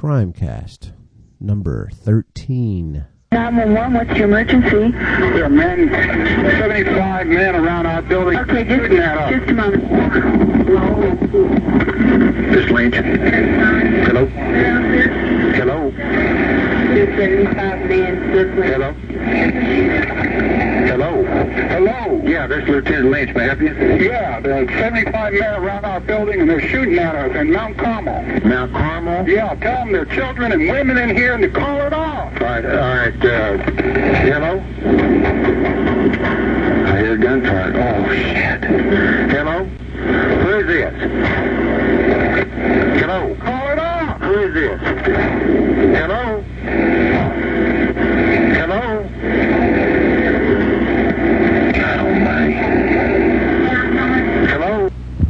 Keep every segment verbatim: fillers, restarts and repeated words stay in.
Crimecast, number thirteen. nine one one, what's your emergency? There are men, seventy-five men around our building. Okay, just, just a moment. This Lynch. Hello? Hello? seventy-five men, Hello? Hello? Hello? Yeah, this is Lieutenant Lynch. May I help you? Yeah, there are seventy-five men around our building, and they're shooting at us in Mount Carmel. Mount Carmel? Yeah, tell them there are children and women in here, and to call it off. All right, all right. Uh, hello? I hear gunfire. Oh, shit. Hello? Who is this? Hello? Call it off. Who is this? Hello? Hello? God almighty. Hello?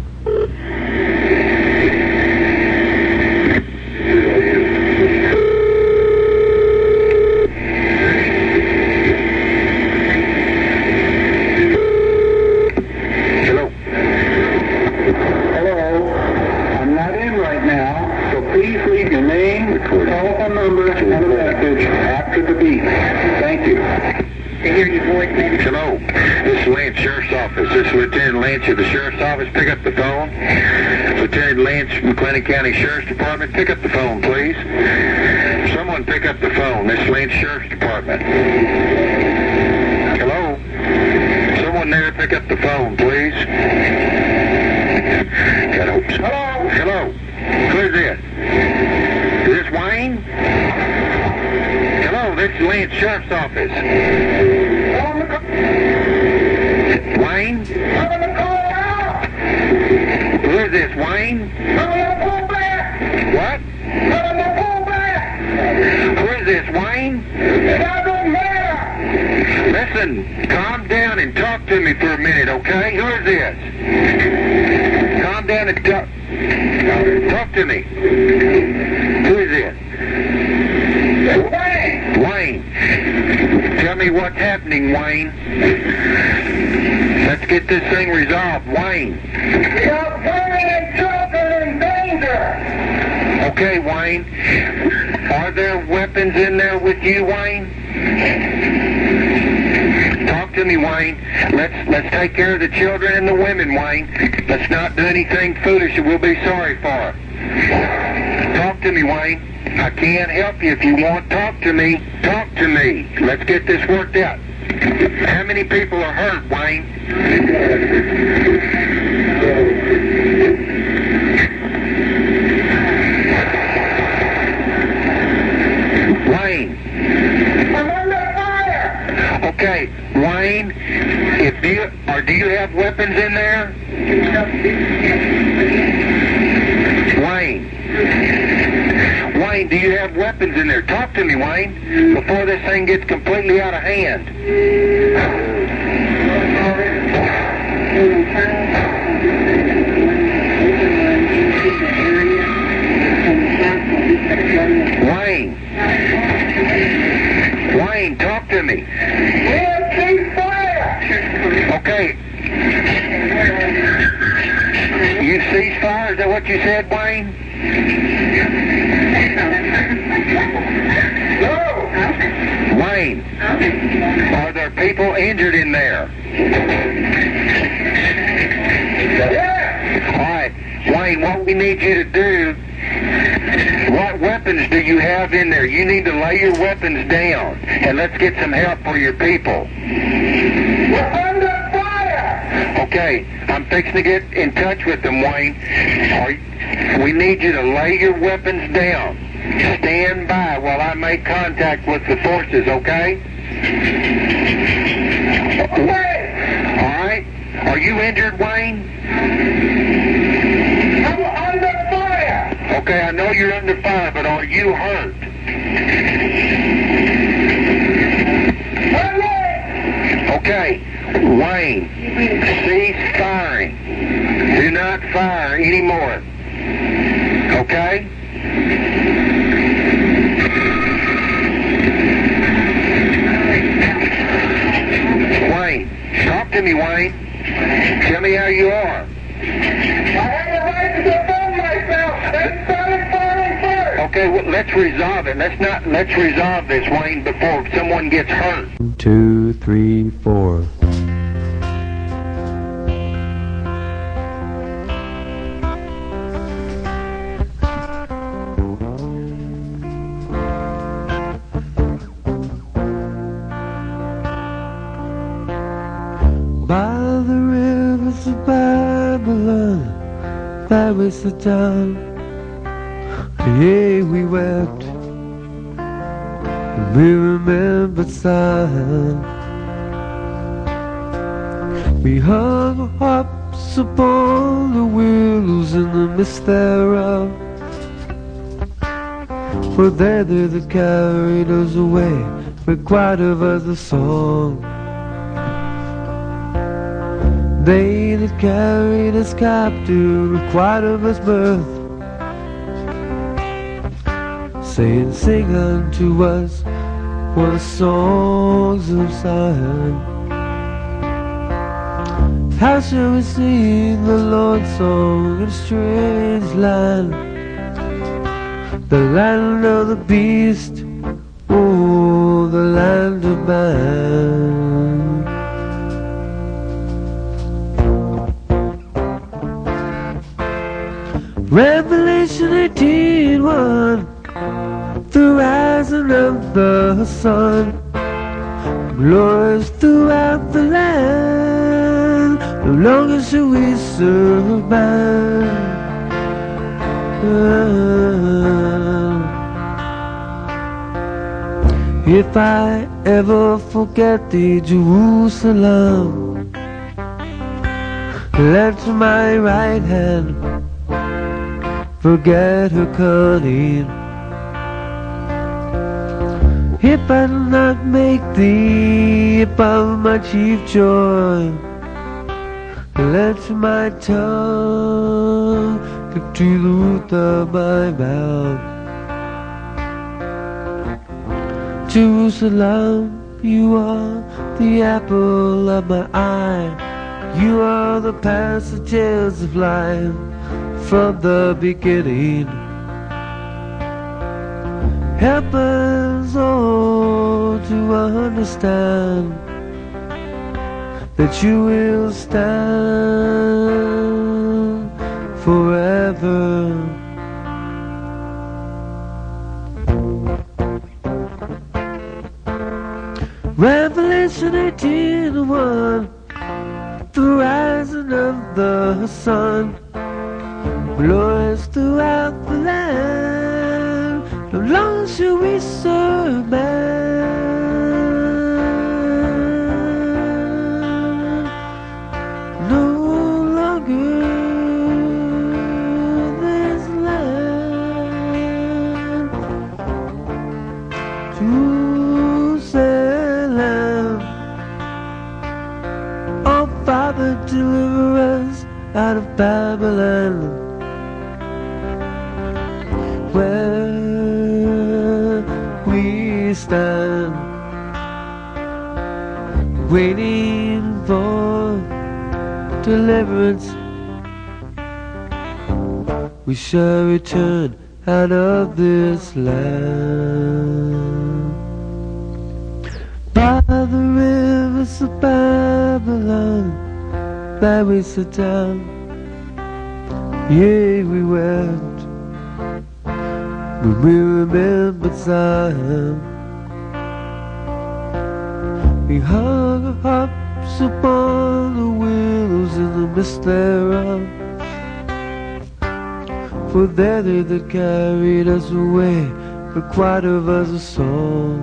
Hello? Hello? I'm not in right now, so please leave your name, telephone number, and a message after the beep. Thank you. To hear your voice, maybe. Hello, this is Lynch, Sheriff's Office. This is Lieutenant Lynch of the Sheriff's Office. Pick up the phone. Lieutenant Lynch, McLennan County Sheriff's Department. Pick up the phone, please. Someone pick up the phone. This is Lynch Sheriff's Department. Hello? Someone there pick up the phone, please. God, I hope so. Hello? Hello? Who is this? Is this Wayne? Hello, this is Lynch Sheriff's Office. Wayne? Who is this, Wayne? What? Who is this, Wayne? Listen, calm down and talk to me for a minute, okay? Who is this? Calm down and talk. Talk to me. Who is this? Wayne. Wayne. Tell me what's happening, Wayne. Let's get this thing resolved, Wayne. You're putting children in danger. Okay, Wayne. Are there weapons in there with you, Wayne? Talk to me, Wayne. Let's let's take care of the children and the women, Wayne. Let's not do anything foolish that we'll be sorry for. Talk to me, Wayne. I can't help you if you won't talk to me. Talk to me. Let's get this worked out. How many people are hurt, Wayne? Wayne. I'm under fire. Okay, Wayne, if you or do you have weapons in there? Wayne. Wayne, do you have weapons in there? Talk to me, Wayne, before this thing gets completely out of hand. Wayne. Wayne, talk to me. Okay. You cease fire? Is that what you said, Wayne? No. Wayne, are there people injured in there? Yeah. All right, Wayne, what we need you to do, what weapons do you have in there? You need to lay your weapons down, and let's get some help for your people. We're under fire. Okay, I'm fixing to get in touch with them, Wayne. Are, we need you to lay your weapons down. Stand by while I make contact with the forces, okay? Okay. All right. Are you injured, Wayne? I'm under fire. Okay, I know you're under fire, but are you hurt? Okay, Wayne, cease firing. Do not fire anymore. Okay? Wayne, talk to me, Wayne. Tell me how you are. I have the right to defend myself. They started firing first. Okay, well, let's resolve it. Let's not. Let's resolve this, Wayne, before someone gets hurt. Two, three, four. By the rivers of Babylon, there we sit down. Yea, we wept, and we remembered Zion. We hung our harps upon the willows in the mist thereof, for there they that carried us away required of us a song. They that carried us captive required of us mirth, saying, sing unto us one of the songs of Zion. How shall we sing the Lord's song in a strange land, the land of the beast, oh, the land of man. Revelation eighteen one. The rising of the sun, glorious throughout the land. No longer shall we serve man. If I ever forget thee, Jerusalem, let my right hand forget her cunning. If I do not make thee above my chief joy, let my tongue cleave to the root of my mouth. Jerusalem, you are the apple of my eye. You are the passages of life from the beginning. Help us all to understand that you will stand forever. Revelation eighteen one. The rising of the sun, glorious throughout the land. No longer shall we serve man. No longer this land. Jerusalem, oh Father, deliver us out of Babylon, where we stand, waiting for deliverance. We shall return out of this land. By the rivers of Babylon, there we sit down. Yea, we wept when we remembered Zion. We hung our harps upon the willows in the mist thereof, for there they that carried us away required of us a song.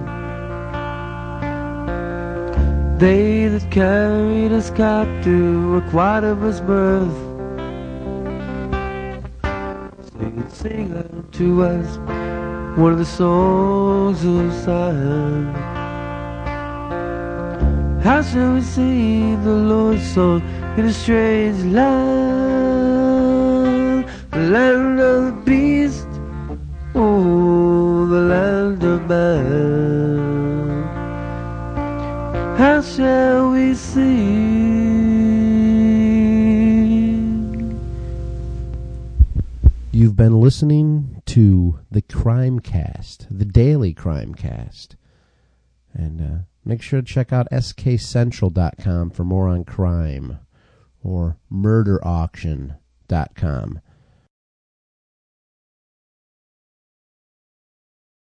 They that carried us captive required of us mirth, saying, sing unto us one of the songs of Zion. How shall we sing the Lord's song in a strange land, the land of the beast, oh, the land of man? How shall we sing? You've been listening to the Crime Cast, the Daily Crime Cast. And uh, make sure to check out S K Central dot com for more on crime, or murder auction dot com.